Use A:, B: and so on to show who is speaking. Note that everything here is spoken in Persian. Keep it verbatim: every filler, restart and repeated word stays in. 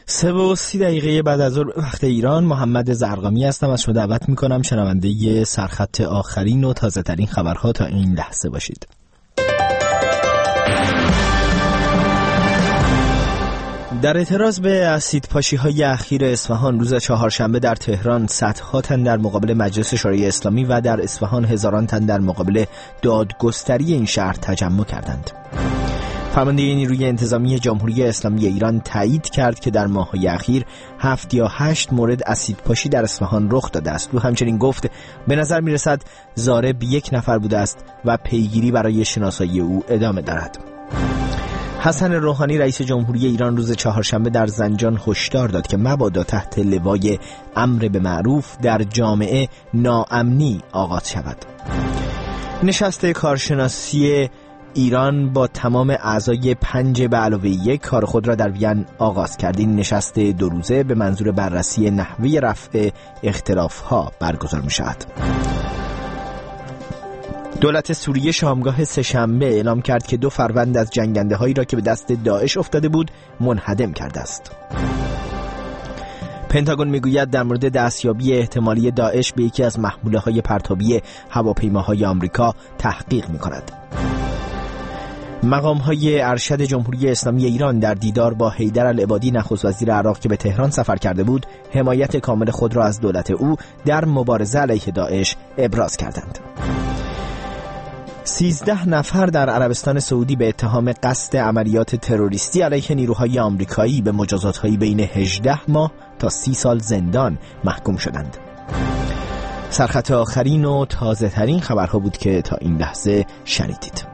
A: سه و سی دقیقه بعد از ظهر وقت ایران، محمد زرقامی هستم. از شما دعوت میکنم شنونده سرخط آخرین و تازه ترین خبرها تا این لحظه باشید. در اعتراض به اسیدپاشی‌های اخیر اصفهان روز چهارشنبه در تهران صدها تن در مقابل مجلس شورای اسلامی و در اصفهان هزاران تن در مقابل دادگستری این شهر تجمع کردند. فرمانده نیروی انتظامی جمهوری اسلامی ایران تایید کرد که در ماه‌های اخیر هفت یا هشت مورد اسیدپاشی در اصفهان رخ داده است. او همچنین گفت به نظر می‌رسد ضارب یک نفر بوده است و پیگیری برای شناسایی او ادامه دارد. حسن روحانی رئیس جمهوری ایران روز چهارشنبه در زنجان هشدار داد که مبادا تحت لوای امر به معروف در جامعه ناامنی آغاز شود. نشست کارشناسی ایران با تمام اعضای پنج به علاوه یک کار خود را در وین آغاز کرد. این نشست دو روزه به منظور بررسی نحوه رفع اختلاف‌ها برگزار می شود. دولت سوریه شامگاه سه‌شنبه اعلام کرد که دو فروند از جنگنده هایی را که به دست داعش افتاده بود منهدم کرده است. پنتاگون میگوید در مورد دستیابی احتمالی داعش به یکی از محموله های پرتابی هواپیماهای آمریکا تحقیق می کند. مقام های ارشد جمهوری اسلامی ایران در دیدار با حیدر العبادی نخست وزیر عراق که به تهران سفر کرده بود حمایت کامل خود را از دولت او در مبارزه علیه داعش ابراز کردند. سیزده نفر در عربستان سعودی به اتهام قصد عملیات تروریستی علیه نیروهای آمریکایی به مجازات‌های بین هجده ماه تا سی سال زندان محکوم شدند. سرخط آخرین و تازه ترین خبرها بود که تا این لحظه شنیدید.